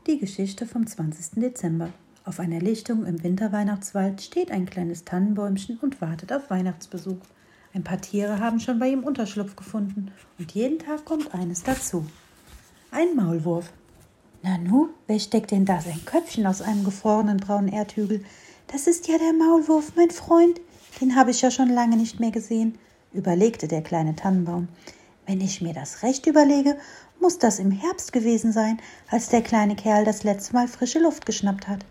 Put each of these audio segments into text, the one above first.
Die Geschichte vom 20. Dezember. Auf einer Lichtung im Winterweihnachtswald steht ein kleines Tannenbäumchen und wartet auf Weihnachtsbesuch. Ein paar Tiere haben schon bei ihm Unterschlupf gefunden und jeden Tag kommt eines dazu. Ein Maulwurf. Nanu, wer steckt denn da sein Köpfchen aus einem gefrorenen braunen Erdhügel? Das ist ja der Maulwurf, mein Freund. Den habe ich ja schon lange nicht mehr gesehen, überlegte der kleine Tannenbaum. Wenn ich mir das recht überlege, muss das im Herbst gewesen sein, als der kleine Kerl das letzte Mal frische Luft geschnappt hat.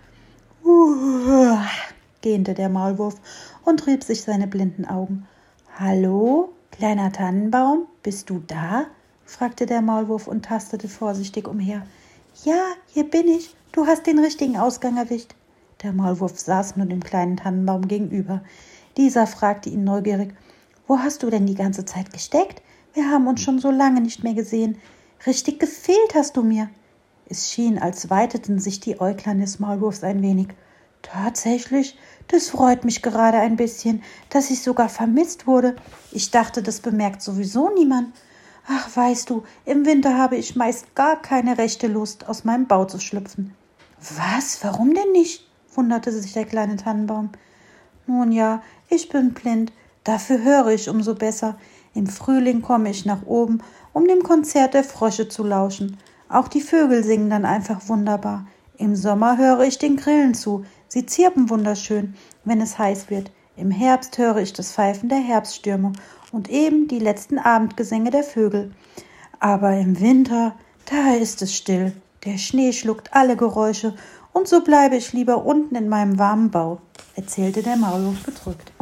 Gähnte der Maulwurf und rieb sich seine blinden Augen. Hallo, kleiner Tannenbaum, bist du da? Fragte der Maulwurf und tastete vorsichtig umher. Ja, hier bin ich. Du hast den richtigen Ausgang erwischt. Der Maulwurf saß nun dem kleinen Tannenbaum gegenüber. Dieser fragte ihn neugierig: Wo hast du denn die ganze Zeit gesteckt? Wir haben uns schon so lange nicht mehr gesehen. Richtig gefehlt hast du mir. Es schien, als weiteten sich die Äuglein des Maulwurfs ein wenig. Tatsächlich, das freut mich gerade ein bisschen, dass ich sogar vermisst wurde. Ich dachte, das bemerkt sowieso niemand. Ach, weißt du, im Winter habe ich meist gar keine rechte Lust, aus meinem Bau zu schlüpfen. Was? Warum denn nicht? Wunderte sich der kleine Tannenbaum. Nun ja, ich bin blind, dafür höre ich umso besser. Im Frühling komme ich nach oben, um dem Konzert der Frösche zu lauschen. Auch die Vögel singen dann einfach wunderbar. Im Sommer höre ich den Grillen zu. Sie zirpen wunderschön, wenn es heiß wird. Im Herbst höre ich das Pfeifen der Herbststürme und eben die letzten Abendgesänge der Vögel. Aber im Winter, da ist es still. Der Schnee schluckt alle Geräusche und so bleibe ich lieber unten in meinem warmen Bau, erzählte der Maulwurf bedrückt.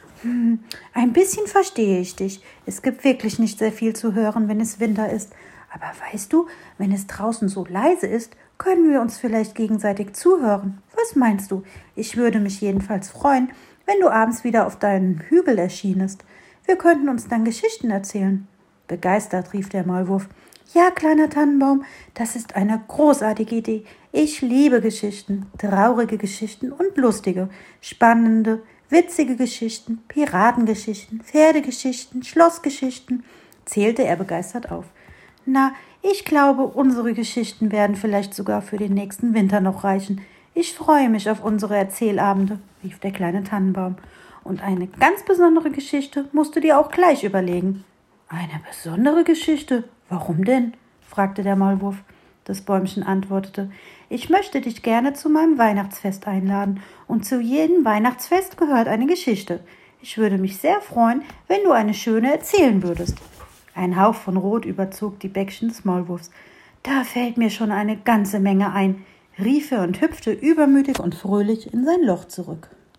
Ein bisschen verstehe ich dich. Es gibt wirklich nicht sehr viel zu hören, wenn es Winter ist. Aber weißt du, wenn es draußen so leise ist, können wir uns vielleicht gegenseitig zuhören. Was meinst du? Ich würde mich jedenfalls freuen, wenn du abends wieder auf deinem Hügel erschienest. Wir könnten uns dann Geschichten erzählen. Begeistert rief der Maulwurf. Ja, kleiner Tannenbaum, das ist eine großartige Idee. Ich liebe Geschichten, traurige Geschichten und lustige, spannende, witzige Geschichten, Piratengeschichten, Pferdegeschichten, Schlossgeschichten, zählte er begeistert auf. Na, ich glaube, unsere Geschichten werden vielleicht sogar für den nächsten Winter noch reichen. Ich freue mich auf unsere Erzählabende, rief der kleine Tannenbaum. Und eine ganz besondere Geschichte musst du dir auch gleich überlegen. Eine besondere Geschichte? Warum denn? Fragte der Maulwurf. Das Bäumchen antwortete: Ich möchte dich gerne zu meinem Weihnachtsfest einladen, und zu jedem Weihnachtsfest gehört eine Geschichte. Ich würde mich sehr freuen, wenn du eine schöne erzählen würdest. Ein Hauch von Rot überzog die Bäckchen des Maulwurfs. Da fällt mir schon eine ganze Menge ein, rief er und hüpfte übermütig und fröhlich in sein Loch zurück.